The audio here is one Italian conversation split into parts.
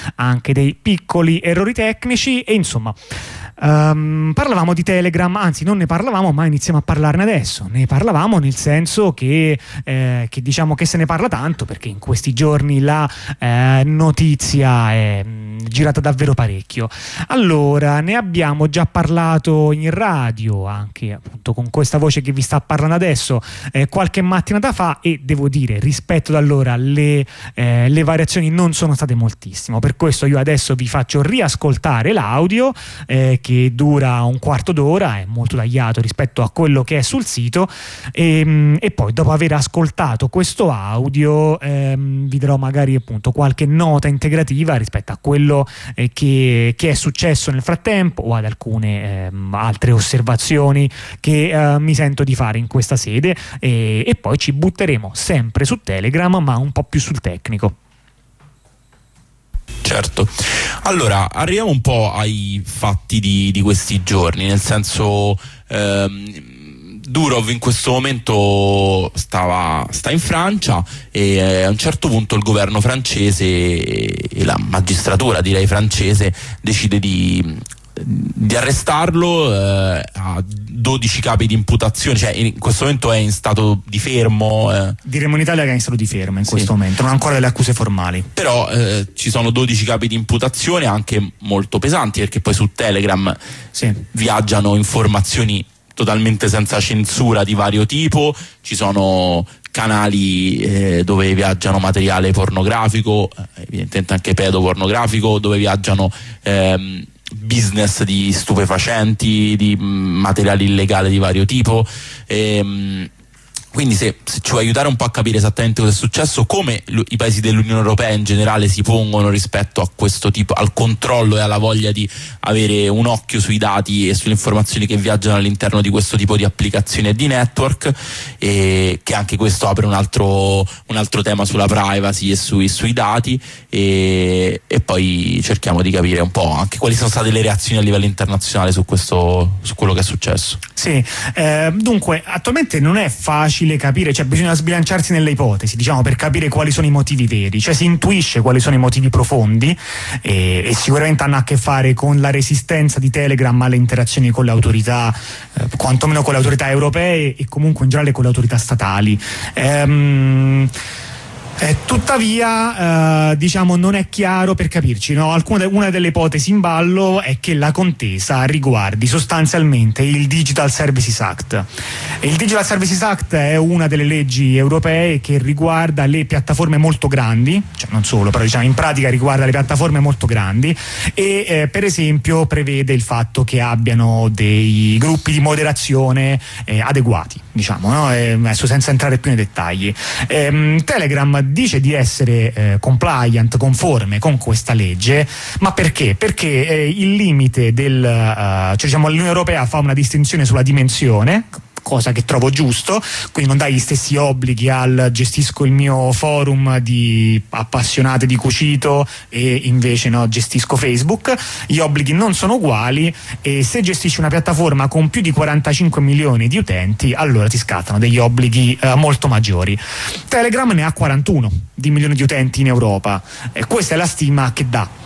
anche dei piccoli errori tecnici e insomma parlavamo di Telegram, anzi non ne parlavamo ma iniziamo a parlarne adesso. Ne parlavamo nel senso che diciamo che se ne parla tanto perché in questi giorni la notizia è girata davvero parecchio. Allora, ne abbiamo già parlato in radio, anche appunto con questa voce che vi sta parlando adesso, qualche mattinata fa, e devo dire, rispetto ad allora le variazioni non sono state moltissimo. Per questo io adesso vi faccio riascoltare l'audio che dura un quarto d'ora, è molto tagliato rispetto a quello che è sul sito, e poi dopo aver ascoltato questo audio vi darò magari appunto qualche nota integrativa rispetto a quello che è successo nel frattempo o ad alcune altre osservazioni che mi sento di fare in questa sede, e poi ci butteremo sempre su Telegram ma un po' più sul tecnico. Certo, allora arriviamo un po' ai fatti di questi giorni, nel senso Durov in questo momento sta in Francia e a un certo punto il governo francese e la magistratura, direi francese, decide di arrestarlo a 12 capi di imputazione, cioè in questo momento è in stato di fermo. Diremmo in Italia che è in stato di fermo in questo momento, non ha ancora delle accuse formali. Però ci sono 12 capi di imputazione anche molto pesanti, perché poi su Telegram viaggiano informazioni totalmente senza censura di vario tipo, ci sono canali dove viaggiano materiale pornografico, evidentemente anche pedopornografico, dove viaggiano business di stupefacenti, di materiali illegali di vario tipo. Quindi se ci vuoi aiutare un po' a capire esattamente cosa è successo, come i paesi dell'Unione Europea in generale si pongono rispetto a questo tipo, al controllo e alla voglia di avere un occhio sui dati e sulle informazioni che viaggiano all'interno di questo tipo di applicazioni e di network, e che anche questo apre un altro tema sulla privacy e sui dati, e poi cerchiamo di capire un po' anche quali sono state le reazioni a livello internazionale su quello che è successo. Sì, dunque attualmente non è facile capire, cioè bisogna sbilanciarsi nelle ipotesi, diciamo, per capire quali sono i motivi veri, cioè si intuisce quali sono i motivi profondi e sicuramente hanno a che fare con la resistenza di Telegram alle interazioni con le autorità, quantomeno con le autorità europee e comunque in generale con le autorità statali. Tuttavia diciamo non è chiaro, per capirci, no? Una delle ipotesi in ballo è che la contesa riguardi sostanzialmente il Digital Services Act. Il Digital Services Act è una delle leggi europee che riguarda le piattaforme molto grandi, cioè non solo, però diciamo in pratica riguarda le piattaforme molto grandi e per esempio prevede il fatto che abbiano dei gruppi di moderazione adeguati, diciamo, no? Adesso senza entrare più nei dettagli. Telegram dice di essere compliant, conforme con questa legge, ma perché? Perché il limite cioè diciamo l'Unione Europea fa una distinzione sulla dimensione, cosa che trovo giusto, quindi non dai gli stessi obblighi al gestisco il mio forum di appassionate di cucito e invece no, gestisco Facebook. Gli obblighi non sono uguali e se gestisci una piattaforma con più di 45 milioni di utenti allora ti scattano degli obblighi molto maggiori. Telegram ne ha 41 di milioni di utenti in Europa, questa è la stima che dà.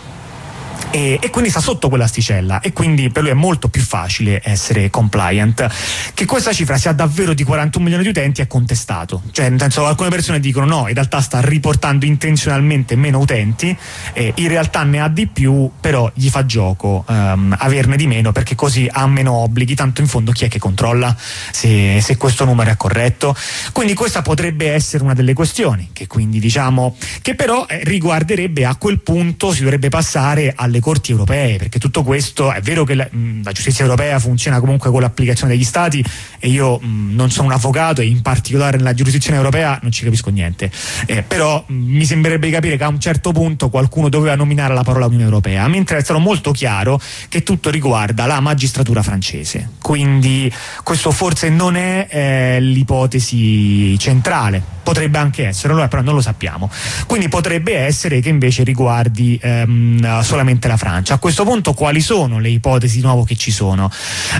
E quindi sta sotto quell'asticella e quindi per lui è molto più facile essere compliant. Che questa cifra sia davvero di 41 milioni di utenti è contestato, cioè nel senso alcune persone dicono no, in realtà sta riportando intenzionalmente meno utenti, in realtà ne ha di più, però gli fa gioco averne di meno perché così ha meno obblighi, tanto in fondo chi è che controlla se questo numero è corretto. Quindi questa potrebbe essere una delle questioni che quindi diciamo che però riguarderebbe, a quel punto si dovrebbe passare alle corti europee, perché tutto questo è vero che la giustizia europea funziona comunque con l'applicazione degli stati e io non sono un avvocato e in particolare nella giurisdizione europea non ci capisco niente, però mi sembrerebbe di capire che a un certo punto qualcuno doveva nominare la parola Unione Europea, mentre è stato molto chiaro che tutto riguarda la magistratura francese, quindi questo forse non è l'ipotesi centrale. potrebbe anche essere, però non lo sappiamo. Quindi potrebbe essere che invece riguardi solamente la Francia. A questo punto quali sono le ipotesi di nuovo che ci sono?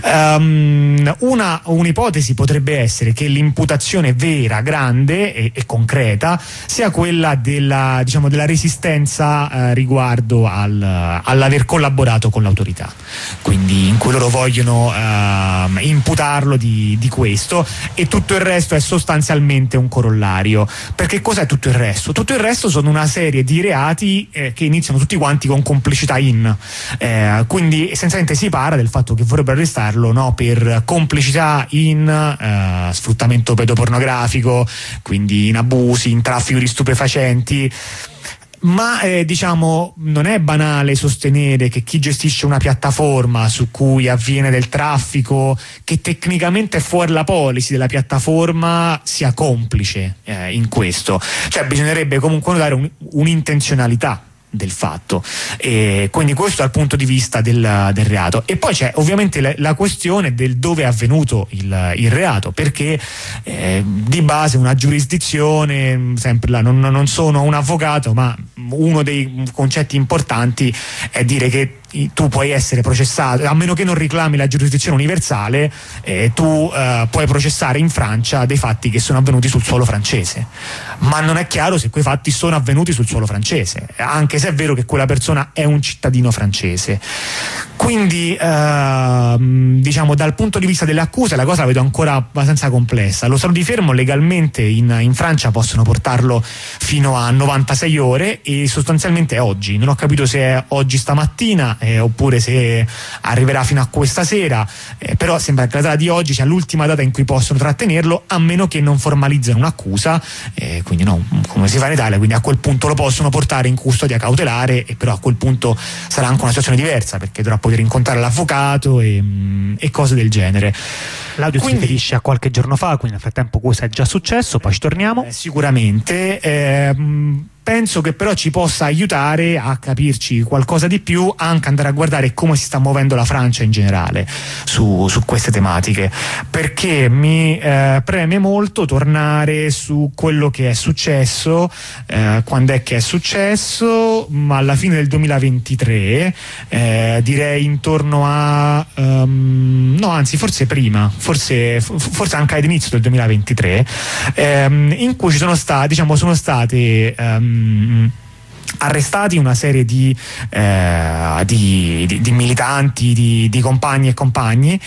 Un'ipotesi potrebbe essere che l'imputazione vera, grande e concreta sia quella della resistenza riguardo all'aver collaborato con l'autorità, quindi in cui loro vogliono imputarlo di questo, e tutto il resto è sostanzialmente un corollario. Perché cos'è tutto il resto? Tutto il resto sono una serie di reati che iniziano tutti quanti con complicità quindi essenzialmente si parla del fatto che vorrebbero arrestarlo, no, per complicità in sfruttamento pedopornografico, quindi in abusi, in traffico di stupefacenti. Ma non è banale sostenere che chi gestisce una piattaforma su cui avviene del traffico, che tecnicamente è fuori la policy della piattaforma, sia complice in questo. Cioè bisognerebbe comunque notare un'intenzionalità del fatto, e quindi questo dal punto di vista del reato. E poi c'è ovviamente la questione del dove è avvenuto il reato, perché di base una giurisdizione, sempre là, non sono un avvocato, ma uno dei concetti importanti è dire che tu puoi essere processato, a meno che non reclami la giurisdizione universale, tu puoi processare in Francia dei fatti che sono avvenuti sul suolo francese, ma non è chiaro se quei fatti sono avvenuti sul suolo francese, anche se è vero che quella persona è un cittadino francese. Quindi dal punto di vista delle accuse la cosa la vedo ancora abbastanza complessa. Lo stato di fermo legalmente in Francia possono portarlo fino a 96 ore e sostanzialmente è oggi, non ho capito se è oggi stamattina oppure se arriverà fino a questa sera, però sembra che la data di oggi sia l'ultima data in cui possono trattenerlo, a meno che non formalizzino un'accusa, quindi no, come si fa in Italia, quindi a quel punto lo possono portare in custodia cautelare, e però a quel punto sarà anche una situazione diversa, perché dovrà poter incontrare l'avvocato e cose del genere. L'audio si riferisce a qualche giorno fa, quindi nel frattempo questo è già successo, poi ci torniamo. Sicuramente. Penso che però ci possa aiutare a capirci qualcosa di più, anche andare a guardare come si sta muovendo la Francia in generale su queste tematiche, perché mi preme molto tornare su quello che è successo, quando è che è successo, ma alla fine del 2023, direi intorno a no, anzi forse prima, forse anche all'inizio del 2023, in cui sono state arrestati una serie di militanti, di compagni e compagni,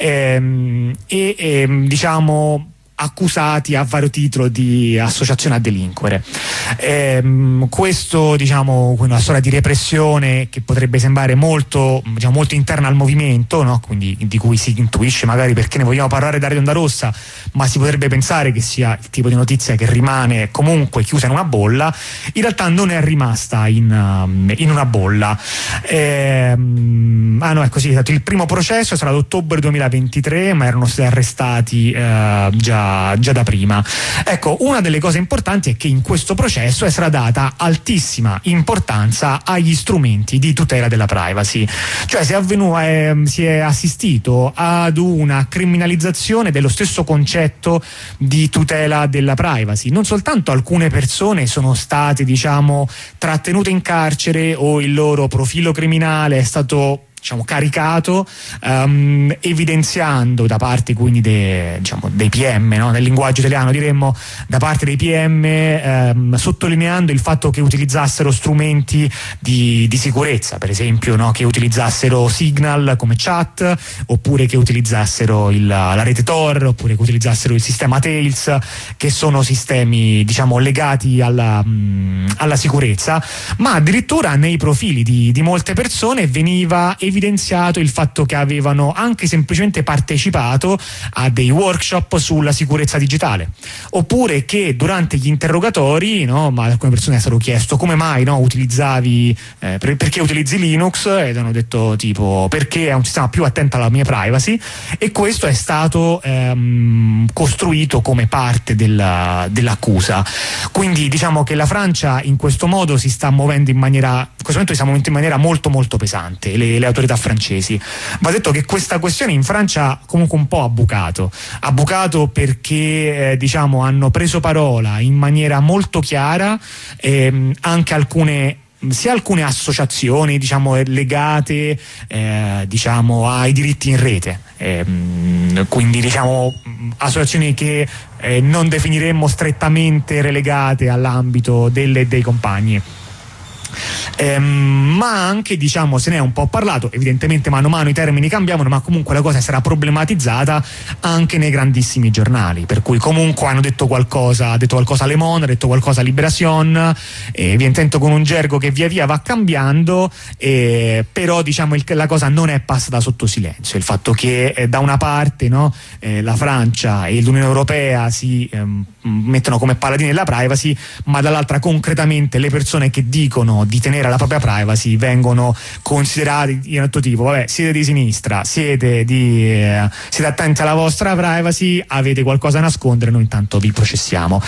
accusati a vario titolo di associazione a delinquere. Questo, una storia di repressione che potrebbe sembrare molto interna al movimento, no? Quindi di cui si intuisce magari perché ne vogliamo parlare da Radio Onda Rossa, ma si potrebbe pensare che sia il tipo di notizia che rimane comunque chiusa in una bolla. In realtà non è rimasta in una bolla. No, è così, esatto. Il primo processo sarà ad ottobre 2023, ma erano stati arrestati già da prima. Ecco, una delle cose importanti è che in questo processo sarà data altissima importanza agli strumenti di tutela della privacy, cioè si è assistito ad una criminalizzazione dello stesso concetto di tutela della privacy. Non soltanto alcune persone sono state trattenute in carcere o il loro profilo criminale è stato caricato, evidenziando da parte quindi dei PM, no? Nel linguaggio italiano diremmo da parte dei PM, sottolineando il fatto che utilizzassero strumenti di sicurezza, per esempio, no? Che utilizzassero Signal come chat, oppure che utilizzassero la rete Tor, oppure che utilizzassero il sistema Tails, che sono sistemi legati alla sicurezza, ma addirittura nei profili di molte persone veniva evidenziato il fatto che avevano anche semplicemente partecipato a dei workshop sulla sicurezza digitale, oppure che durante gli interrogatori, no, ma alcune persone è stato chiesto come mai, no, utilizzavi perché utilizzi Linux, ed hanno detto tipo perché è un sistema più attento alla mia privacy, e questo è stato costruito come parte dell'accusa. Quindi che la Francia in questo modo si sta muovendo in questo momento si sta muovendo in maniera molto molto pesante. Le autorità autorità francesi. Va detto che questa questione in Francia comunque un po' ha bucato perché diciamo hanno preso parola in maniera molto chiara anche alcune associazioni diciamo legate diciamo ai diritti in rete, quindi diciamo associazioni che non definiremmo strettamente relegate all'ambito dei compagni. Ma anche diciamo se ne è un po' parlato, evidentemente mano a mano i termini cambiavano, ma comunque la cosa sarà problematizzata anche nei grandissimi giornali, per cui comunque hanno detto qualcosa, ha detto qualcosa Le Monde, ha detto qualcosa Libération, evidentemente con un gergo che via via va cambiando, però diciamo la cosa non è passata sotto silenzio, il fatto che da una parte no, la Francia e l'Unione Europea si mettono come paladini della privacy, ma dall'altra concretamente le persone che dicono di tenere la propria privacy vengono considerati di un altro tipo, vabbè, siete di sinistra, siete attenti alla vostra privacy, avete qualcosa da nascondere, noi intanto vi processiamo.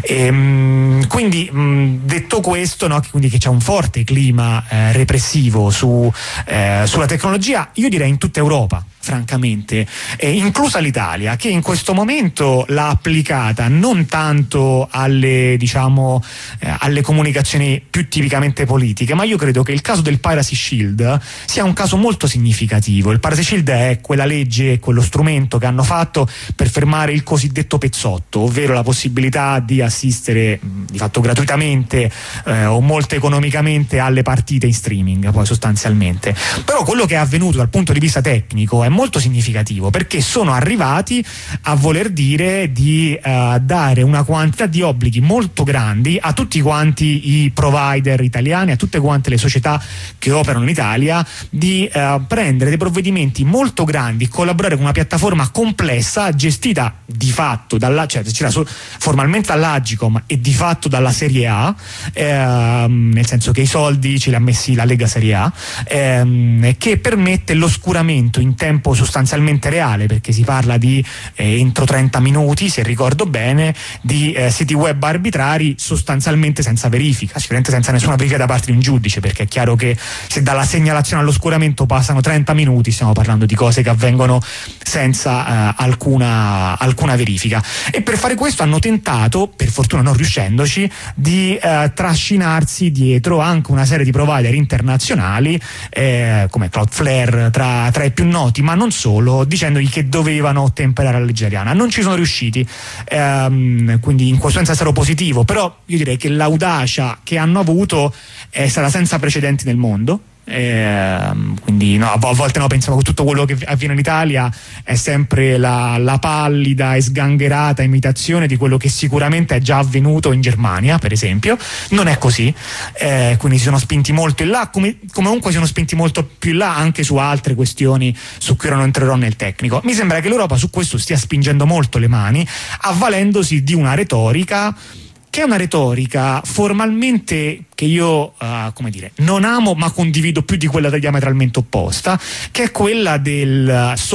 Quindi detto questo, no, quindi che c'è un forte clima repressivo sulla tecnologia, io direi in tutta Europa, francamente, inclusa l'Italia, che in questo momento l'ha applicata non tanto alle comunicazioni più tipicamente politiche, ma io credo che il caso del Privacy Shield sia un caso molto significativo. Il Privacy Shield è quella legge, quello strumento che hanno fatto per fermare il cosiddetto pezzotto, ovvero la possibilità di assistere di fatto gratuitamente o molto economicamente alle partite in streaming, poi sostanzialmente. Però quello che è avvenuto dal punto di vista tecnico è molto significativo, perché sono arrivati a voler dire di dare una quantità di obblighi molto grandi a tutti quanti i provider italiani, a tutte quante le società che operano in Italia, di prendere dei provvedimenti molto grandi, collaborare con una piattaforma complessa gestita di fatto formalmente dall'Agcom e di fatto dalla Serie A, nel senso che i soldi ce li ha messi la Lega Serie A, che permette l'oscuramento in tempo sostanzialmente reale, perché si parla di entro 30 minuti, se ricordo bene, di siti web arbitrari sostanzialmente senza verifica, sicuramente senza nessuna verifica da parte di un giudice, perché è chiaro che se dalla segnalazione all'oscuramento passano 30 minuti stiamo parlando di cose che avvengono senza alcuna verifica. E per fare questo hanno tentato, per fortuna non riuscendoci, di trascinarsi dietro anche una serie di provider internazionali come Cloudflare tra i più noti, ma non solo, dicendogli che dovevano ottemperare alla legge italiana. Non ci sono riusciti, quindi in questo senso è stato positivo, però io direi che l'audacia che hanno avuto è stata senza precedenti nel mondo. Quindi no, a volte pensiamo che tutto quello che avviene in Italia è sempre la pallida e sgangherata imitazione di quello che sicuramente è già avvenuto in Germania, per esempio. Non è così, quindi si sono spinti molto in là, come comunque si sono spinti molto più in là anche su altre questioni su cui non entrerò nel tecnico. Mi sembra che l'Europa su questo stia spingendo molto le mani, avvalendosi di una retorica che è una retorica formalmente che io non amo, ma condivido più di quella diametralmente opposta, che è quella del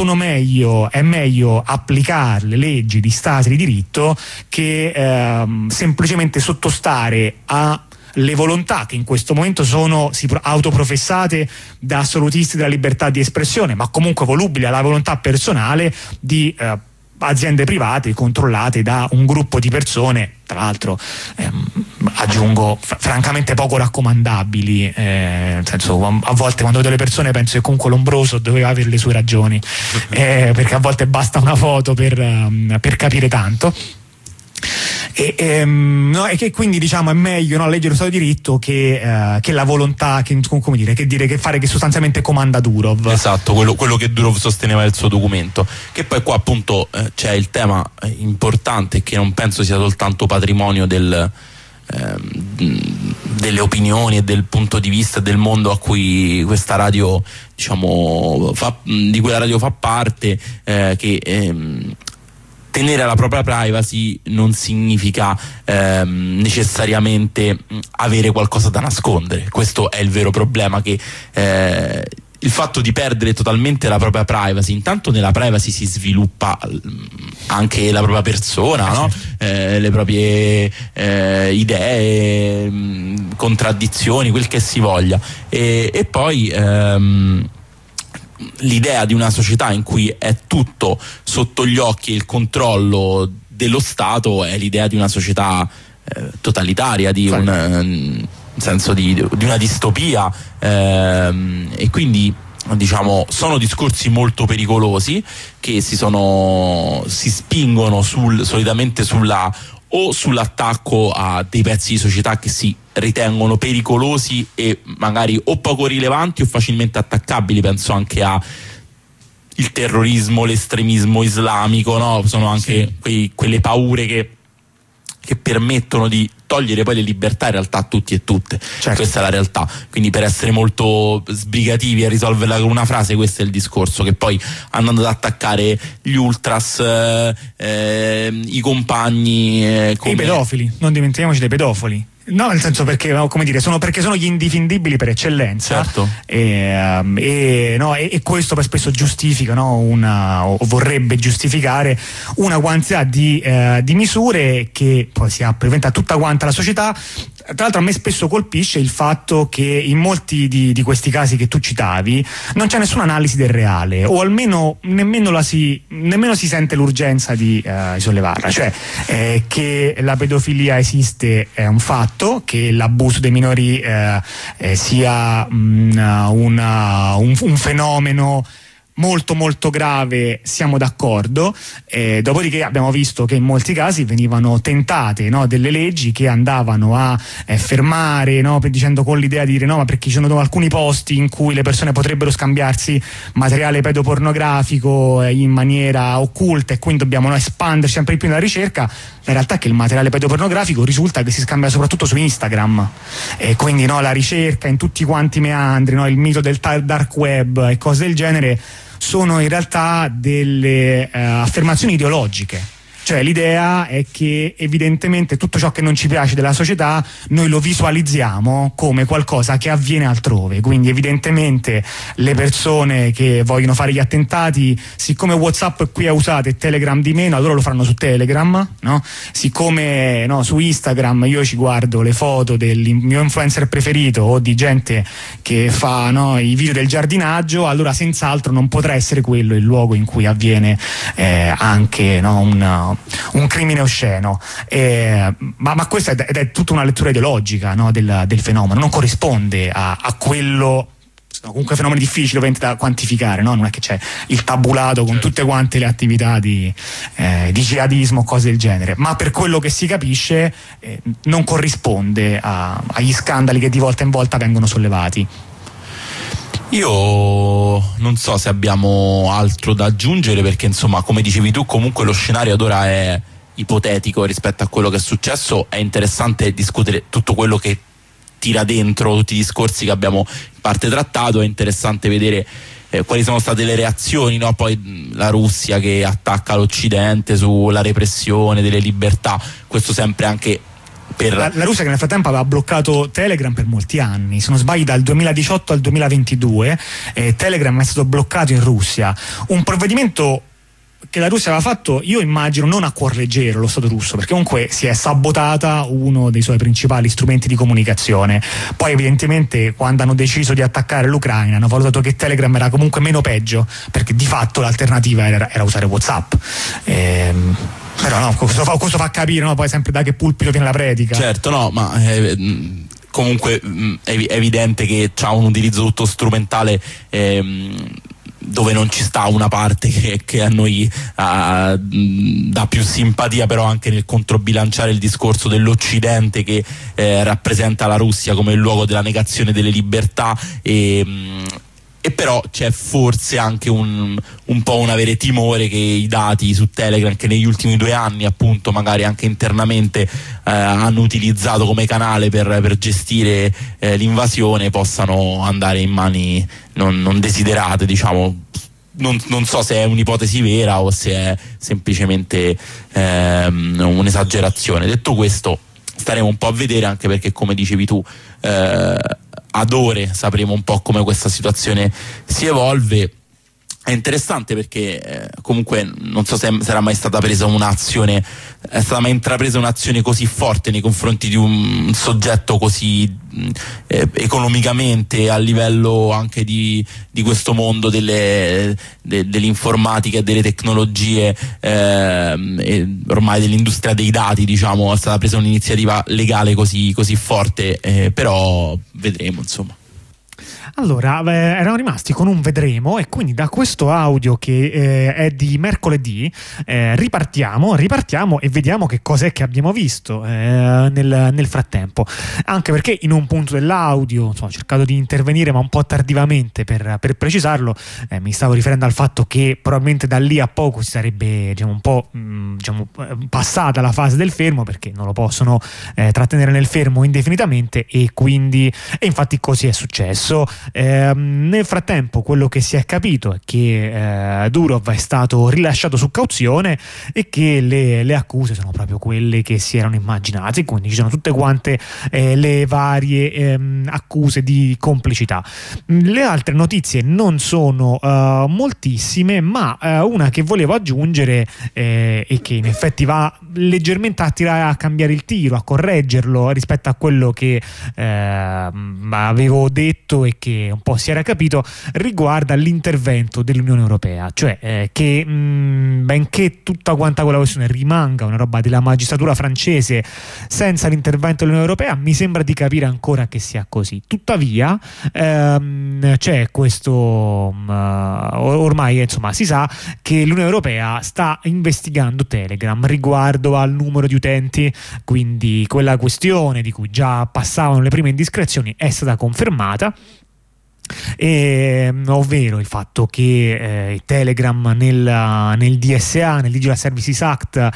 è meglio applicare le leggi di Stato di diritto che semplicemente sottostare alle volontà che in questo momento sono autoprofessate da assolutisti della libertà di espressione, ma comunque volubili alla volontà personale di aziende private controllate da un gruppo di persone, tra l'altro aggiungo francamente poco raccomandabili, nel senso, a volte quando vedo le persone penso che comunque Lombroso doveva avere le sue ragioni, perché a volte basta una foto per capire tanto. E che quindi diciamo è meglio leggere lo Stato di diritto che la volontà che fare che sostanzialmente comanda Durov. Esatto, quello che Durov sosteneva nel suo documento, che poi qua appunto c'è il tema importante che non penso sia soltanto patrimonio delle opinioni e del punto di vista del mondo a cui questa radio di cui la radio fa parte, che tenere la propria privacy non significa necessariamente avere qualcosa da nascondere. Questo è il vero problema, che il fatto di perdere totalmente la propria privacy, intanto nella privacy si sviluppa anche la propria persona, no? Le proprie idee, contraddizioni, quel che si voglia, e poi l'idea di una società in cui è tutto sotto gli occhi e il controllo dello Stato è l'idea di una società totalitaria, di un senso di una distopia, e quindi diciamo sono discorsi molto pericolosi che si spingono solitamente sull'attacco a dei pezzi di società che si ritengono pericolosi e magari o poco rilevanti o facilmente attaccabili. Penso anche a il terrorismo, l'estremismo islamico, no? Sono anche quelle paure che permettono di togliere poi le libertà in realtà a tutti e tutte. Certo. Questa è la realtà, quindi per essere molto sbrigativi a risolverla con una frase, questo è il discorso, che poi andando ad attaccare gli ultras, i compagni, i pedofili, non dimentichiamoci dei pedofili. No, nel senso perché, come dire, sono gli indifendibili per eccellenza. Certo. E questo per spesso giustifica, no, o vorrebbe giustificare una quantità di misure che poi si apre a tutta quanta la società. Tra l'altro a me spesso colpisce il fatto che in molti di questi casi che tu citavi non c'è nessuna analisi del reale, o almeno nemmeno si sente l'urgenza di sollevarla, cioè che la pedofilia esiste è un fatto, che l'abuso dei minori sia un fenomeno molto molto grave, siamo d'accordo. Dopodiché abbiamo visto che in molti casi venivano tentate, no, delle leggi che andavano a fermare, no, dicendo, con l'idea di dire no, ma perché ci sono alcuni posti in cui le persone potrebbero scambiarsi materiale pedopornografico in maniera occulta e quindi dobbiamo espandere sempre di più nella ricerca. La realtà è che il materiale pedopornografico risulta che si scambia soprattutto su Instagram, e quindi no, la ricerca in tutti quanti i meandri, no, il mito del dark web e cose del genere sono in realtà delle affermazioni ideologiche. Cioè l'idea è che evidentemente tutto ciò che non ci piace della società noi lo visualizziamo come qualcosa che avviene altrove, quindi evidentemente le persone che vogliono fare gli attentati, siccome WhatsApp qui è usato e Telegram di meno, allora lo faranno su Telegram, no? Siccome su Instagram io ci guardo le foto del mio influencer preferito o di gente che fa i video del giardinaggio, allora senz'altro non potrà essere quello il luogo in cui avviene anche un crimine osceno, ma questa è tutta una lettura ideologica, no, del fenomeno, non corrisponde a quello. Sono comunque fenomeni difficili ovviamente da quantificare, no? Non è che c'è il tabulato con tutte quante le attività di jihadismo o cose del genere, ma per quello che si capisce non corrisponde agli scandali che di volta in volta vengono sollevati. Io non so se abbiamo altro da aggiungere, perché insomma, come dicevi tu, comunque lo scenario ad ora è ipotetico rispetto a quello che è successo. È interessante discutere tutto quello che tira dentro tutti i discorsi che abbiamo in parte trattato. È interessante vedere quali sono state le reazioni, no? Poi la Russia che attacca l'Occidente sulla repressione delle libertà, questo sempre anche la Russia, che nel frattempo aveva bloccato Telegram per molti anni, se non sbaglio dal 2018 al 2022 Telegram è stato bloccato in Russia, un provvedimento che la Russia aveva fatto, io immagino, non a cuor leggero lo Stato russo, perché comunque si è sabotata uno dei suoi principali strumenti di comunicazione. Poi evidentemente quando hanno deciso di attaccare l'Ucraina hanno valutato che Telegram era comunque meno peggio, perché di fatto l'alternativa era usare WhatsApp. Però no, questo fa capire, no, poi sempre da che pulpito viene la predica. Certo, no, ma comunque è evidente che c'ha un utilizzo tutto strumentale, dove non ci sta una parte che a noi dà più simpatia, però anche nel controbilanciare il discorso dell'Occidente che rappresenta la Russia come il luogo della negazione delle libertà, e però c'è forse anche un po' un avere timore che i dati su Telegram, che negli ultimi 2 anni appunto magari anche internamente hanno utilizzato come canale per gestire l'invasione, possano andare in mani non desiderate, diciamo. Non so se è un'ipotesi vera o se è semplicemente un'esagerazione. Detto questo, staremo un po' a vedere, anche perché, come dicevi tu, ad ore sapremo un po' come questa situazione si evolve. È interessante perché comunque non so se sarà mai stata presa un'azione, è stata mai intrapresa un'azione così forte nei confronti di un soggetto così economicamente, a livello anche di questo mondo dell'informatica e delle tecnologie, e ormai dell'industria dei dati, diciamo. È stata presa un'iniziativa legale così forte, però vedremo, insomma. Allora, erano rimasti con un vedremo, e quindi da questo audio che è di mercoledì ripartiamo e vediamo che cos'è che abbiamo visto nel frattempo, anche perché in un punto dell'audio, insomma, ho cercato di intervenire ma un po' tardivamente per precisarlo. Mi stavo riferendo al fatto che probabilmente da lì a poco si sarebbe un po' passata la fase del fermo, perché non lo possono trattenere nel fermo indefinitamente, e infatti così è successo. Nel frattempo quello che si è capito è che Durov è stato rilasciato su cauzione e che le accuse sono proprio quelle che si erano immaginate, quindi ci sono tutte quante le varie accuse di complicità. Le altre notizie non sono moltissime, ma una che volevo aggiungere e che in effetti va leggermente a cambiare il tiro, a correggerlo rispetto a quello che avevo detto e che un po' si era capito, riguarda l'intervento dell'Unione Europea, cioè che benché tutta quanta quella questione rimanga una roba della magistratura francese senza l'intervento dell'Unione Europea, mi sembra di capire ancora che sia così. Tuttavia c'è questo ormai, insomma, si sa che l'Unione Europea sta investigando Telegram riguardo al numero di utenti, quindi quella questione di cui già passavano le prime indiscrezioni è stata confermata. Ovvero il fatto che Telegram nel DSA, nel Digital Services Act,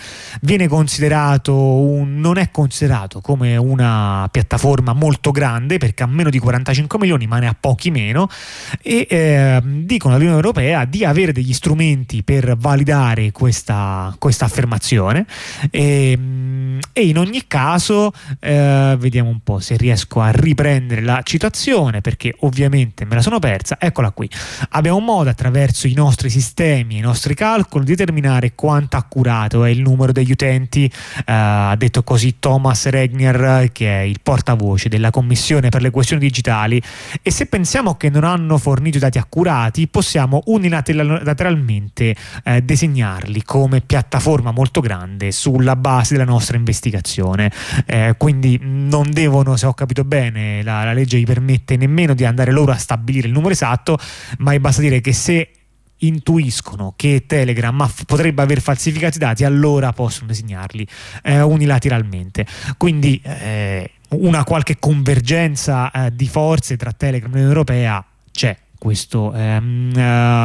non è considerato come una piattaforma molto grande, perché ha meno di 45 milioni, ma ne ha pochi meno, e dicono all'Unione Europea di avere degli strumenti per validare questa affermazione, e in ogni caso vediamo un po' se riesco a riprendere la citazione, perché ovviamente me la sono persa. Eccola qui. Abbiamo un modo, attraverso i nostri sistemi, i nostri calcoli, di determinare quanto accurato è il numero degli utenti, ha detto così Thomas Regnier, che è il portavoce della Commissione per le questioni digitali, e se pensiamo che non hanno fornito dati accurati, possiamo unilateralmente designarli come piattaforma molto grande sulla base della nostra investigazione. Quindi non devono, se ho capito bene, la legge gli permette nemmeno di andare loro a stabilire il numero esatto, ma basta dire che se intuiscono che Telegram potrebbe aver falsificato i dati, allora possono designarli unilateralmente. Quindi una qualche convergenza di forze tra Telegram e l'Unione Europea c'è. Questo in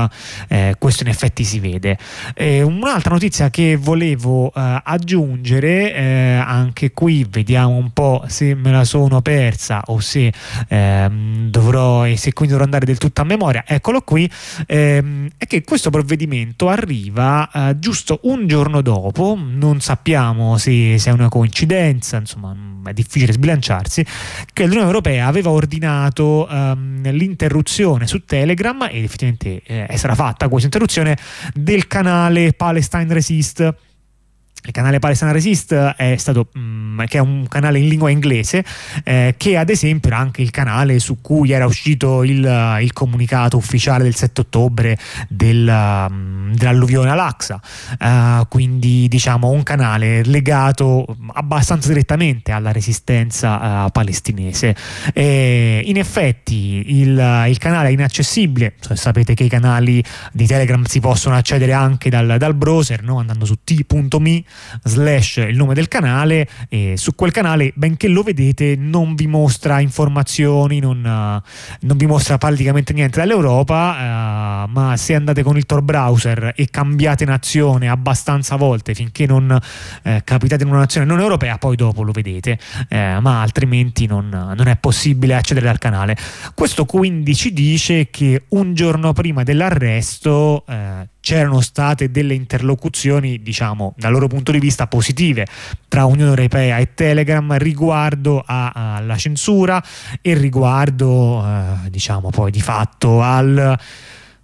effetti si vede. Un'altra notizia che volevo aggiungere, anche qui vediamo un po' se me la sono persa o se quindi dovrò andare del tutto a memoria. Eccolo qui, è che questo provvedimento arriva giusto un giorno dopo, non sappiamo se è una coincidenza, insomma è difficile sbilanciarsi, che l'Unione Europea aveva ordinato l'interruzione su Telegram, ed effettivamente è stata fatta questa interruzione del canale Palestine Resist. Il canale Palestine Resist è stato che è un canale in lingua inglese, che ad esempio era anche il canale su cui era uscito il comunicato ufficiale del 7 ottobre dell'alluvione Al-Aqsa, quindi diciamo un canale legato abbastanza direttamente alla resistenza palestinese. In effetti il canale è inaccessibile. Sapete che i canali di Telegram si possono accedere anche dal browser, no? Andando su t.me/ il nome del canale, e su quel canale, benché lo vedete, non vi mostra informazioni, non vi mostra praticamente niente dall'Europa, ma se andate con il Tor browser e cambiate nazione abbastanza volte finché non capitate in una nazione non europea, poi dopo lo vedete, ma altrimenti non è possibile accedere al canale. Questo quindi ci dice che un giorno prima dell'arresto c'erano state delle interlocuzioni, diciamo, dal loro punto di vista positive, tra Unione Europea e Telegram riguardo alla censura e riguardo, diciamo, poi di fatto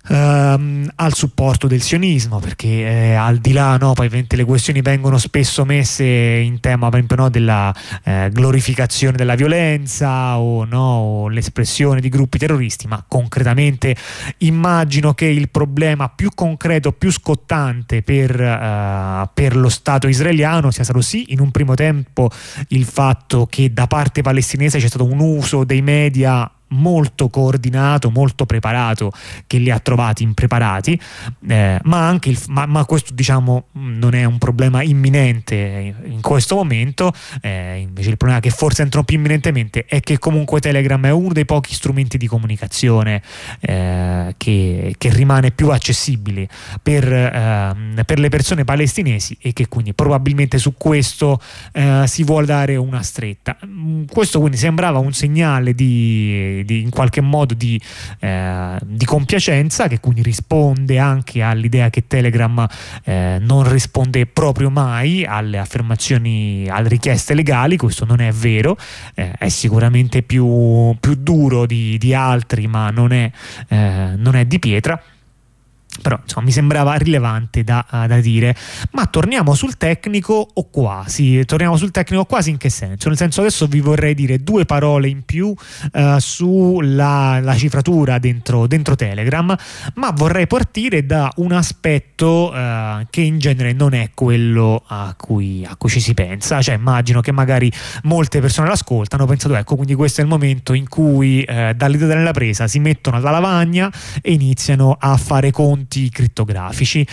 al supporto del sionismo, perché al di là, no, poi le questioni vengono spesso messe in tema, per esempio, no, della glorificazione della violenza o l'espressione di gruppi terroristi, ma concretamente immagino che il problema più concreto, più scottante per lo Stato israeliano sia stato sì in un primo tempo il fatto che da parte palestinese c'è stato un uso dei media molto coordinato, molto preparato, che li ha trovati impreparati, ma anche ma questo, diciamo, non è un problema imminente in questo momento. Invece il problema che forse entra più imminentemente è che comunque Telegram è uno dei pochi strumenti di comunicazione che rimane più accessibili per le persone palestinesi, e che quindi probabilmente su questo si vuole dare una stretta. Questo quindi sembrava un segnale in qualche modo di compiacenza, che quindi risponde anche all'idea che Telegram non risponde proprio mai alle affermazioni, alle richieste legali. Questo non è vero, è sicuramente più duro di altri, ma non è di pietra. Però insomma mi sembrava rilevante da dire. Ma torniamo sul tecnico, o quasi. Torniamo sul tecnico quasi in che senso? Nel senso, adesso vi vorrei dire due parole in più sulla cifratura dentro Telegram, ma vorrei partire da un aspetto che in genere non è quello a cui ci si pensa. Cioè, immagino che magari molte persone l'ascoltano, hanno pensato, ecco, quindi questo è il momento in cui dall'idea della presa si mettono alla lavagna e iniziano a fare conti crittografici.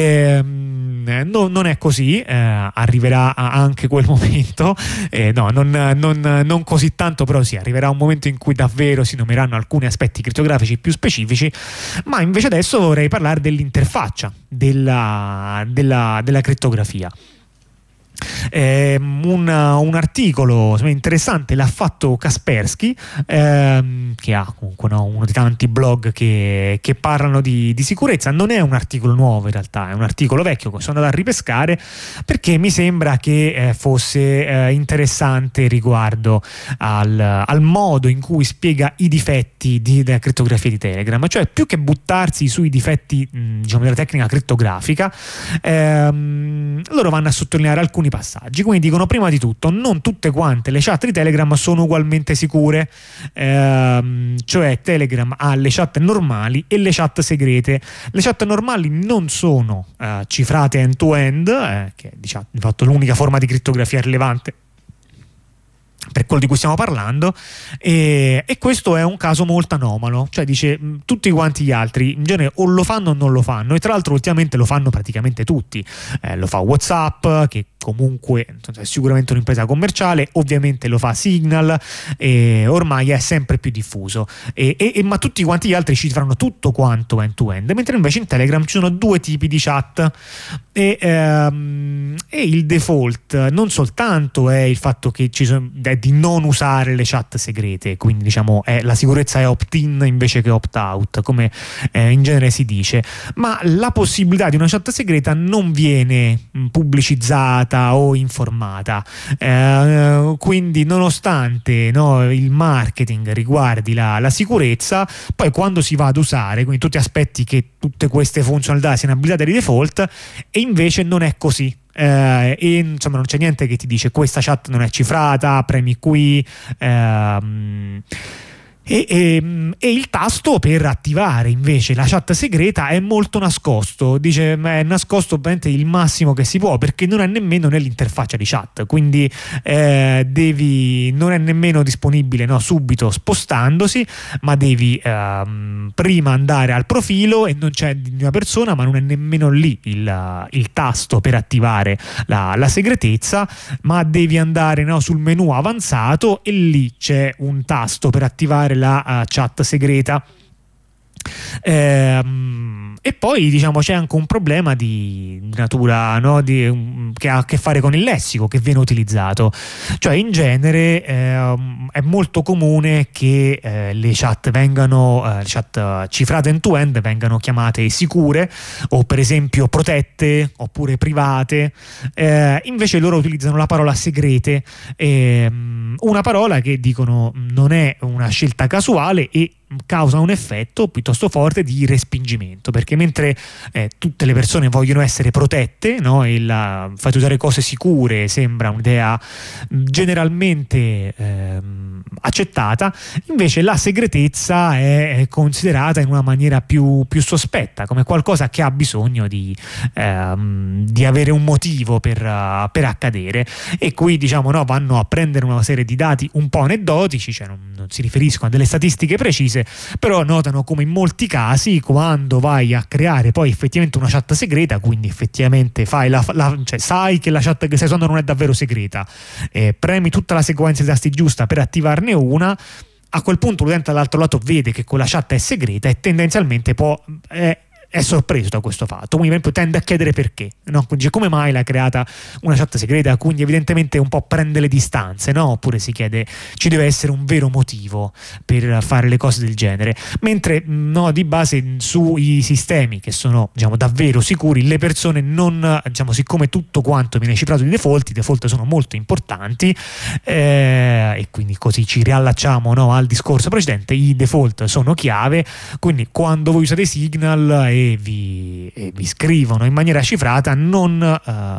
Non è così, arriverà anche quel momento, no, non così tanto, però sì, arriverà un momento in cui davvero si nomeranno alcuni aspetti crittografici più specifici. Ma invece adesso vorrei parlare dell'interfaccia della crittografia. Un articolo interessante l'ha fatto Kaspersky, che ha comunque uno dei tanti blog che parlano di sicurezza. Non è un articolo nuovo, in realtà è un articolo vecchio che sono andato a ripescare perché mi sembra che fosse interessante riguardo al modo in cui spiega i difetti della crittografia di Telegram. Cioè, più che buttarsi sui difetti diciamo della tecnica crittografica, loro vanno a sottolineare alcuni passaggi. Quindi dicono, prima di tutto, non tutte quante le chat di Telegram sono ugualmente sicure, cioè Telegram ha le chat normali e le chat segrete. Le chat normali non sono cifrate end-to-end, che è di fatto l'unica forma di crittografia rilevante per quello di cui stiamo parlando, e questo è un caso molto anomalo. Cioè, dice, tutti quanti gli altri in genere o lo fanno o non lo fanno, e tra l'altro ultimamente lo fanno praticamente tutti. Lo fa WhatsApp, che comunque è sicuramente un'impresa commerciale, ovviamente lo fa Signal, e ormai è sempre più diffuso, ma tutti quanti gli altri ci faranno tutto quanto end-to-end, mentre invece in Telegram ci sono due tipi di chat, e il default non soltanto è il fatto che è di non usare le chat segrete, quindi diciamo la sicurezza è opt-in invece che opt-out, come in genere si dice, ma la possibilità di una chat segreta non viene pubblicizzata o informata, quindi nonostante il marketing riguardi la sicurezza, poi quando si va ad usare, quindi tutti aspetti che tutte queste funzionalità siano abilitate di default, e invece non è così. E insomma non c'è niente che ti dice questa chat non è cifrata, premi qui, e il tasto per attivare invece la chat segreta è molto nascosto. Dice, ma è nascosto ovviamente il massimo che si può, perché non è nemmeno nell'interfaccia di chat, quindi non è nemmeno disponibile subito spostandosi, ma devi prima andare al profilo, e non c'è di una persona, ma non è nemmeno lì il tasto per attivare la segretezza, ma devi andare sul menu avanzato, e lì c'è un tasto per attivare la chat segreta. E poi diciamo c'è anche un problema di natura che ha a che fare con il lessico che viene utilizzato. Cioè, in genere è molto comune che le chat cifrate end-to-end vengano chiamate sicure, o per esempio protette, oppure private. Invece loro utilizzano la parola segrete, una parola che dicono non è una scelta casuale, e causa un effetto piuttosto forte di respingimento, perché mentre tutte le persone vogliono essere protette, no? Fate usare cose sicure sembra un'idea generalmente accettata, invece la segretezza è considerata in una maniera più sospetta, come qualcosa che ha bisogno di avere un motivo per accadere. E qui diciamo no, vanno a prendere una serie di dati un po' aneddotici, cioè non si riferiscono a delle statistiche precise, però notano come in molti casi quando vai a creare poi effettivamente una chat segreta, quindi effettivamente fai cioè sai che la chat che stai usando non è davvero segreta, premi tutta la sequenza di tasti giusta per attivarne una, a quel punto l'utente dall'altro lato vede che quella chat è segreta e tendenzialmente è sorpreso da questo fatto, quindi per esempio tende a chiedere perché, no? Quindi dice come mai l'ha creata una chat segreta, quindi evidentemente un po' prende le distanze, no? Oppure si chiede ci deve essere un vero motivo per fare le cose del genere, mentre no, di base sui sistemi che sono diciamo davvero sicuri le persone non, diciamo, siccome tutto quanto viene cifrato di default, i default sono molto importanti, e quindi così ci riallacciamo, no, al discorso precedente, i default sono chiave, quindi quando voi usate Signal e vi scrivono in maniera cifrata non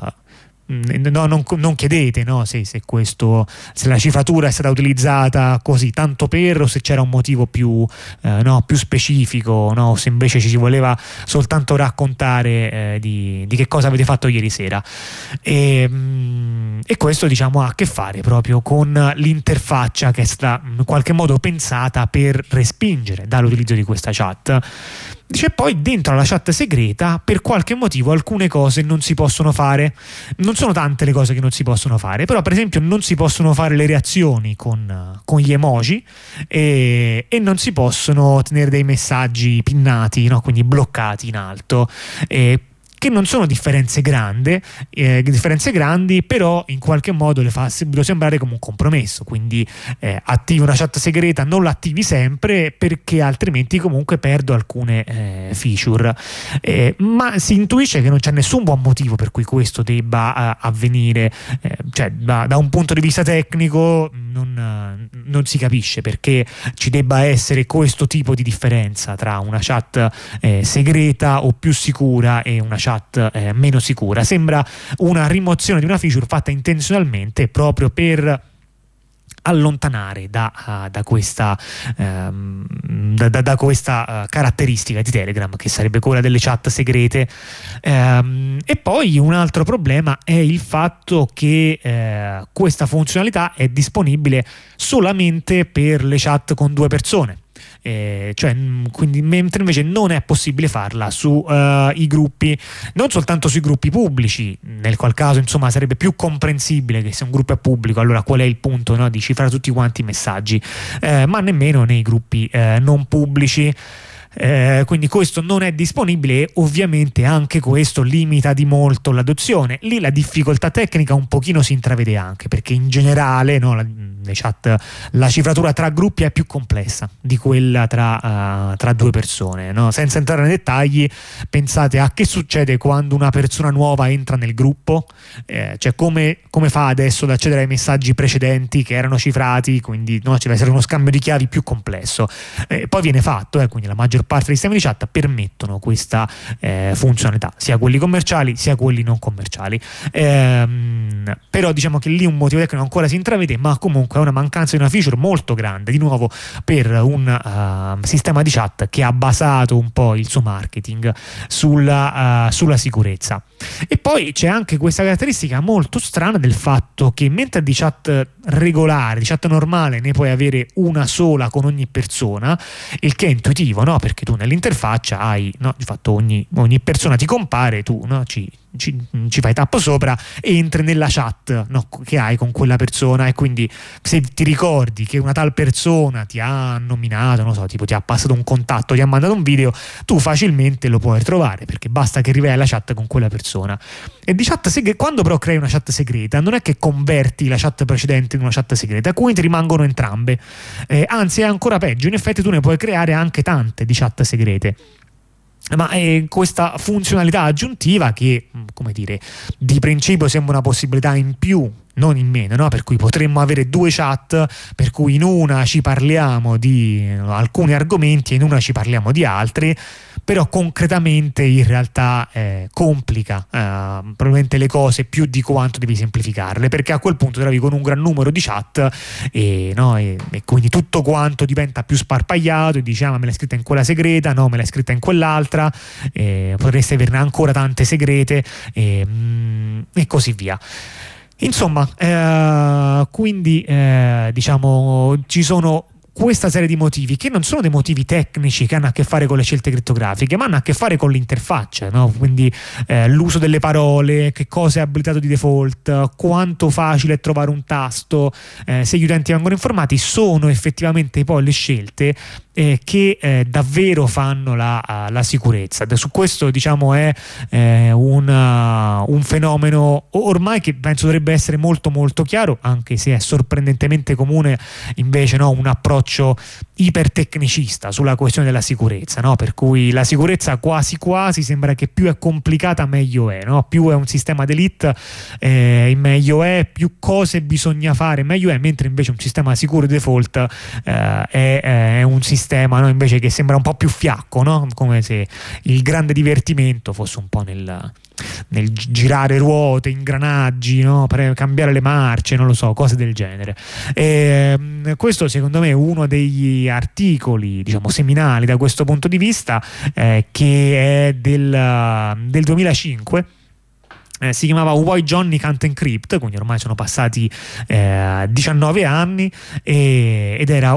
chiedete, no, se la cifratura è stata utilizzata così tanto per, o se c'era un motivo più specifico, no, o se invece ci si voleva soltanto raccontare di che cosa avete fatto ieri sera, e questo diciamo ha a che fare proprio con l'interfaccia che è stata in qualche modo pensata per respingere dall'utilizzo di questa chat. Dice poi dentro alla chat segreta per qualche motivo alcune cose non si possono fare, non sono tante le cose che non si possono fare, però per esempio non si possono fare le reazioni con gli emoji, e non si possono tenere dei messaggi pinnati, no? Quindi bloccati in alto, che non sono differenze grandi, però in qualche modo le fa sembrare come un compromesso, quindi attivi una chat segreta, non l'attivi sempre perché altrimenti comunque perdo alcune feature, ma si intuisce che non c'è nessun buon motivo per cui questo debba avvenire, cioè da un punto di vista tecnico non si capisce perché ci debba essere questo tipo di differenza tra una chat segreta o più sicura e una chat meno sicura. Sembra una rimozione di una feature fatta intenzionalmente proprio per allontanare da questa caratteristica di Telegram, che sarebbe quella delle chat segrete. E poi un altro problema è il fatto che questa funzionalità è disponibile solamente per le chat con due persone. Cioè, quindi mentre invece non è possibile farla su i gruppi, non soltanto sui gruppi pubblici, nel qual caso insomma sarebbe più comprensibile che se un gruppo è pubblico allora qual è il punto, no, di cifrare tutti quanti i messaggi, ma nemmeno nei gruppi non pubblici. Quindi questo non è disponibile e ovviamente anche questo limita di molto l'adozione. Lì la difficoltà tecnica un pochino si intravede anche perché in generale, no, le chat, la cifratura tra gruppi è più complessa di quella tra due persone, no? Senza entrare nei dettagli, pensate a che succede quando una persona nuova entra nel gruppo, cioè come fa adesso ad accedere ai messaggi precedenti che erano cifrati, quindi no, ci deve essere uno scambio di chiavi più complesso, poi viene fatto, quindi la maggior parte dei sistemi di chat permettono questa funzionalità, sia quelli commerciali sia quelli non commerciali, però diciamo che lì un motivo tecnico ancora si intravede, ma comunque è una mancanza di una feature molto grande, di nuovo per un sistema di chat che ha basato un po' il suo marketing sulla sicurezza. E poi c'è anche questa caratteristica molto strana del fatto che mentre di chat regolare, di chat normale ne puoi avere una sola con ogni persona, il che è intuitivo, no? Perché tu nell'interfaccia hai, no, di fatto ogni persona ti compare, tu, no, ci fai tap sopra e entri nella chat, no, che hai con quella persona, e quindi se ti ricordi che una tal persona ti ha nominato, non so, tipo ti ha passato un contatto, ti ha mandato un video, tu facilmente lo puoi trovare perché basta che riveli la chat con quella persona. E di chat quando però crei una chat segreta non è che converti la chat precedente in una chat segreta, quindi ti rimangono entrambe, anzi è ancora peggio, in effetti tu ne puoi creare anche tante di chat segrete. Ma questa funzionalità aggiuntiva che, come dire, di principio sembra una possibilità in più, non in meno, no? Per cui potremmo avere due chat per cui in una ci parliamo di alcuni argomenti e in una ci parliamo di altri, però concretamente in realtà complica probabilmente le cose più di quanto devi semplificarle, perché a quel punto trovi con un gran numero di chat e quindi tutto quanto diventa più sparpagliato e dici: ah, ma me l'hai scritta in quella segreta, no, me l'hai scritta in quell'altra, potresti averne ancora tante segrete e così via. Insomma, quindi diciamo ci sono questa serie di motivi che non sono dei motivi tecnici che hanno a che fare con le scelte crittografiche, ma hanno a che fare con l'interfaccia, no? Quindi l'uso delle parole, che cosa è abilitato di default, quanto facile è trovare un tasto, se gli utenti vengono informati, sono effettivamente poi le scelte che davvero fanno la sicurezza. Su questo, diciamo, è un fenomeno ormai che penso dovrebbe essere molto molto chiaro, anche se è sorprendentemente comune invece, no, un approccio ipertecnicista sulla questione della sicurezza, no? Per cui la sicurezza quasi quasi sembra che più è complicata meglio è, no? Più è un sistema d'elite meglio è, più cose bisogna fare meglio è, mentre invece un sistema sicuro di default è un sistema, no, invece che sembra un po' più fiacco, no? Come se il grande divertimento fosse un po' nel girare ruote, ingranaggi, no? Per cambiare le marce, non lo so, cose del genere. Questo secondo me è uno degli articoli, diciamo, seminali da questo punto di vista, che è del 2005. Si chiamava Why Johnny Can't Encrypt, quindi ormai sono passati 19 anni, ed era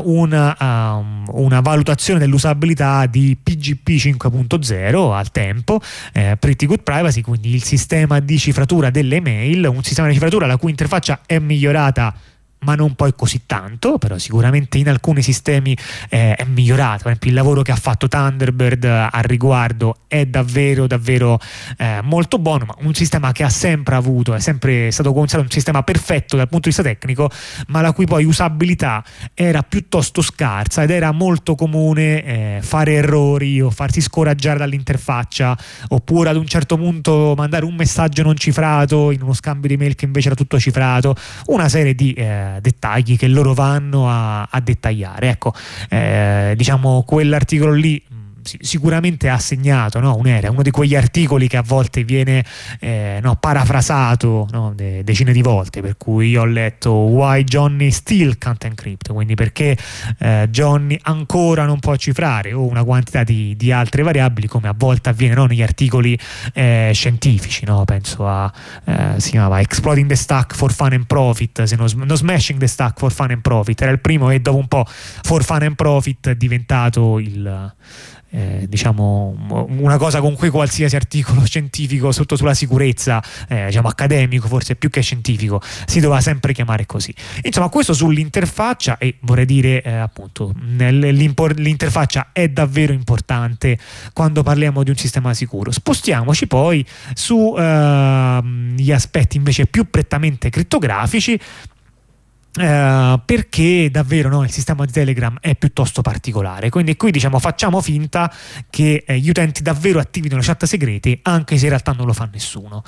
una valutazione dell'usabilità di PGP 5.0 al tempo, Pretty Good Privacy, quindi il sistema di cifratura delle email, un sistema di cifratura la cui interfaccia è migliorata ma non poi così tanto, però sicuramente in alcuni sistemi è migliorato. Per esempio il lavoro che ha fatto Thunderbird al riguardo è davvero davvero molto buono, ma un sistema che ha sempre avuto, è sempre stato considerato un sistema perfetto dal punto di vista tecnico, ma la cui poi usabilità era piuttosto scarsa ed era molto comune fare errori o farsi scoraggiare dall'interfaccia, oppure ad un certo punto mandare un messaggio non cifrato in uno scambio di mail che invece era tutto cifrato, una serie di dettagli che loro vanno a dettagliare. Ecco, diciamo quell'articolo lì sicuramente ha segnato, no, un'era, uno di quegli articoli che a volte viene parafrasato, no, decine di volte, per cui io ho letto Why Johnny Still Can't Encrypt, quindi perché Johnny ancora non può cifrare, o una quantità di altre variabili, come a volte avviene, no, negli articoli scientifici, no? Penso a si chiamava Exploiting the Stack for Fun and Profit, se no Smashing the Stack for Fun and Profit era il primo, e dopo un po' For Fun and Profit è diventato diciamo una cosa con cui qualsiasi articolo scientifico sulla sicurezza, diciamo accademico forse più che scientifico, si doveva sempre chiamare così. Insomma, questo sull'interfaccia, e vorrei dire appunto l'interfaccia è davvero importante quando parliamo di un sistema sicuro. Spostiamoci poi su gli aspetti invece più prettamente crittografici, perché davvero, no, il sistema di Telegram è piuttosto particolare. Quindi qui, diciamo, facciamo finta che gli utenti davvero attivino le chat segrete, anche se in realtà non lo fa nessuno.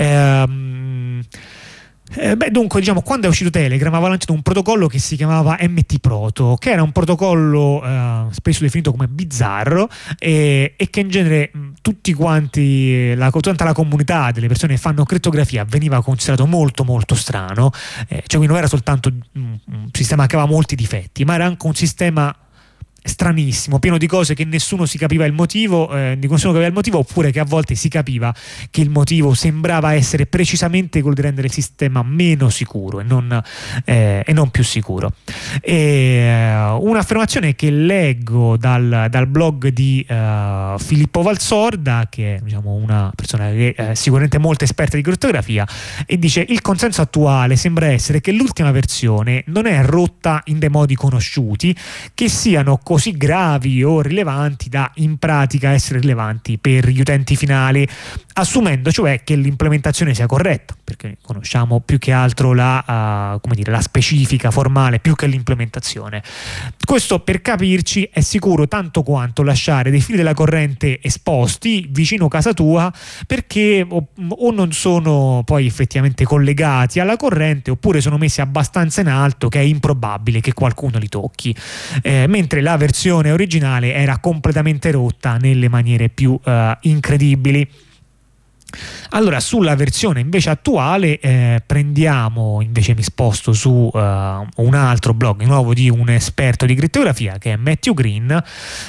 Dunque, diciamo, quando è uscito Telegram aveva lanciato un protocollo che si chiamava MT-Proto, che era un protocollo spesso definito come bizzarro, e che in genere tutti quanti, tutta la comunità delle persone che fanno crittografia veniva considerato molto molto strano, cioè quindi non era soltanto un sistema che aveva molti difetti, ma era anche un sistema stranissimo, pieno di cose che nessuno si capiva il motivo, oppure che a volte si capiva che il motivo sembrava essere precisamente quello di rendere il sistema meno sicuro e non più sicuro. Un'affermazione che leggo dal blog di Filippo Valsorda, che è, diciamo, una persona che è sicuramente molto esperta di crittografia, e dice: il consenso attuale sembra essere che l'ultima versione non è rotta in dei modi conosciuti che siano così gravi o rilevanti da in pratica essere rilevanti per gli utenti finali, assumendo cioè che l'implementazione sia corretta. perché conosciamo più che altro come dire, la specifica formale più che l'implementazione. Questo, per capirci, è sicuro tanto quanto lasciare dei fili della corrente esposti vicino casa tua, perché o non sono poi effettivamente collegati alla corrente, oppure sono messi abbastanza in alto che è improbabile che qualcuno li tocchi, mentre la versione originale era completamente rotta nelle maniere più incredibili. Allora, sulla versione invece attuale mi sposto su un altro blog di nuovo di un esperto di crittografia, che è Matthew Green,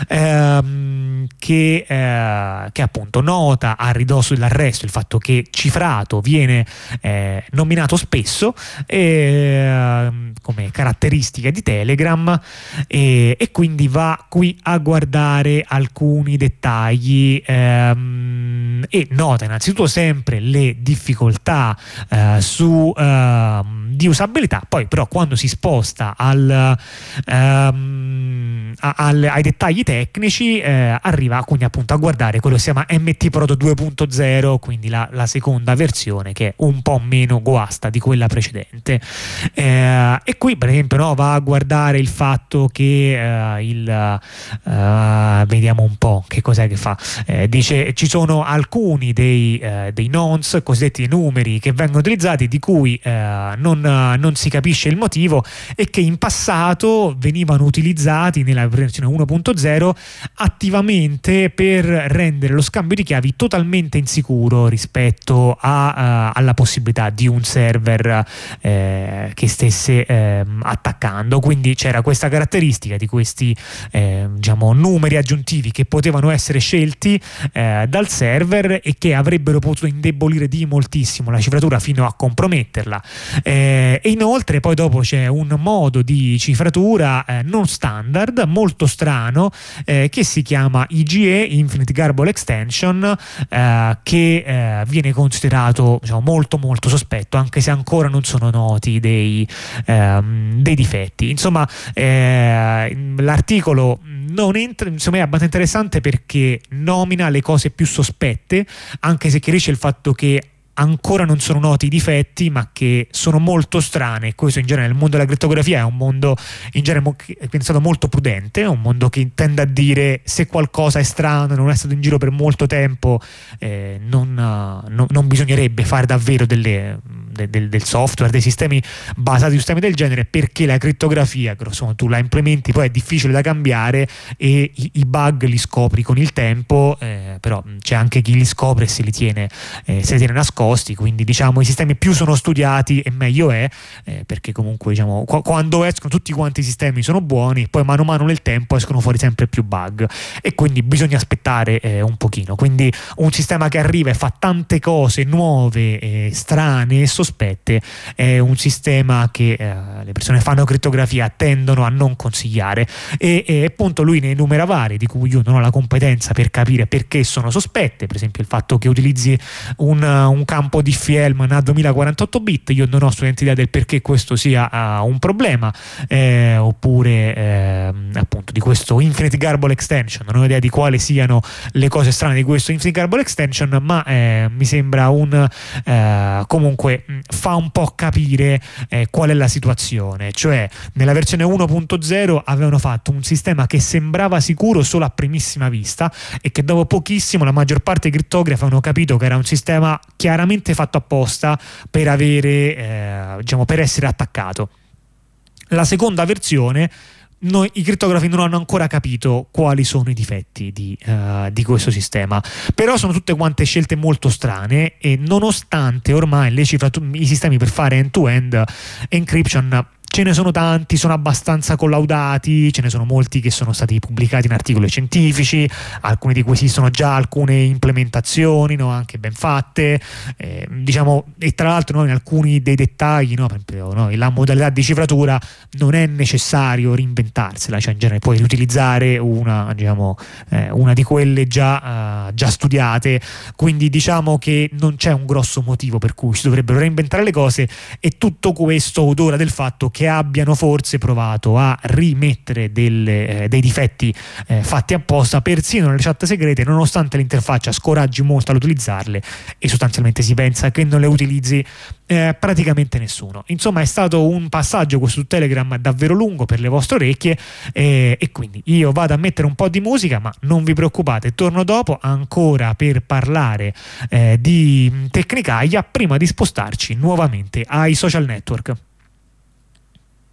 che appunto nota a ridosso dell'arresto il fatto che cifrato viene nominato spesso come caratteristica di Telegram, e quindi va qui a guardare alcuni dettagli e nota innanzitutto sempre le difficoltà di usabilità. Poi però quando si sposta ai dettagli tecnici arriva quindi appunto a guardare quello che si chiama MT Proto 2.0, quindi la seconda versione, che è un po' meno guasta di quella precedente, e qui per esempio va a guardare il fatto che vediamo un po' che cos'è che fa, dice ci sono alcuni dei nonce, cosiddetti numeri, che vengono utilizzati, di cui non si capisce il motivo, e che in passato venivano utilizzati nella versione 1.0 attivamente per rendere lo scambio di chiavi totalmente insicuro rispetto alla possibilità di un server che stesse attaccando. Quindi c'era questa caratteristica di questi numeri aggiuntivi che potevano essere scelti dal server e che avrebbero potuto indebolire di moltissimo la cifratura fino a comprometterla, e inoltre poi dopo c'è un modo di cifratura non standard, molto strano, che si chiama IGE, Infinite Garble Extension, che viene considerato molto molto sospetto, anche se ancora non sono noti dei difetti. Insomma, l'articolo non entra, insomma, è abbastanza interessante perché nomina le cose più sospette, anche se chiarisce il fatto che ancora non sono noti i difetti, ma che sono molto strane. Questo in genere nel mondo della crittografia è un mondo in genere pensato molto prudente, è un mondo che tende a dire se qualcosa è strano e non è stato in giro per molto tempo, non bisognerebbe fare davvero del software, dei sistemi basati su sistemi del genere, perché la crittografia, insomma, tu la implementi, poi è difficile da cambiare e i bug li scopri con il tempo, però c'è anche chi li scopre e se li tiene nascosti. Quindi i sistemi più sono studiati e meglio è, perché comunque quando escono tutti quanti i sistemi sono buoni, poi mano a mano nel tempo escono fuori sempre più bug e quindi bisogna aspettare un pochino. Quindi un sistema che arriva e fa tante cose nuove, strane e sospette è un sistema che le persone che fanno crittografia tendono a non consigliare, e appunto lui ne enumera vari di cui io non ho la competenza per capire perché sono sospette. Per esempio il fatto che utilizzi un campo diffie ma a 2048 bit, io non ho assolutamente idea del perché questo sia un problema, oppure appunto di questo Infinite Garble Extension, non ho idea di quali siano le cose strane di questo Infinite Garble Extension, ma mi sembra comunque fa un po' capire qual è la situazione. Cioè nella versione 1.0 avevano fatto un sistema che sembrava sicuro solo a primissima vista, e che dopo pochissimo la maggior parte dei crittografi hanno capito che era un sistema chiaramente fatto apposta per avere per essere attaccato. La seconda versione, i crittografi non hanno ancora capito quali sono i difetti di questo sistema, però sono tutte quante scelte molto strane, e nonostante ormai i sistemi per fare end-to-end encryption ce ne sono tanti, sono abbastanza collaudati, ce ne sono molti che sono stati pubblicati in articoli scientifici, alcuni di cui esistono già alcune implementazioni, anche ben fatte, e tra l'altro in alcuni dei dettagli, per esempio la modalità di cifratura non è necessario reinventarsela, cioè in genere puoi riutilizzare una di quelle già studiate, quindi che non c'è un grosso motivo per cui si dovrebbero reinventare le cose, e tutto questo odora del fatto che che abbiano forse provato a rimettere dei difetti fatti apposta persino nelle chat segrete, nonostante l'interfaccia scoraggi molto ad utilizzarle e sostanzialmente si pensa che non le utilizzi praticamente nessuno. Insomma, è stato un passaggio questo su Telegram davvero lungo per le vostre orecchie, e quindi io vado a mettere un po' di musica, ma non vi preoccupate, torno dopo ancora per parlare di Tecnicaia prima di spostarci nuovamente ai social network.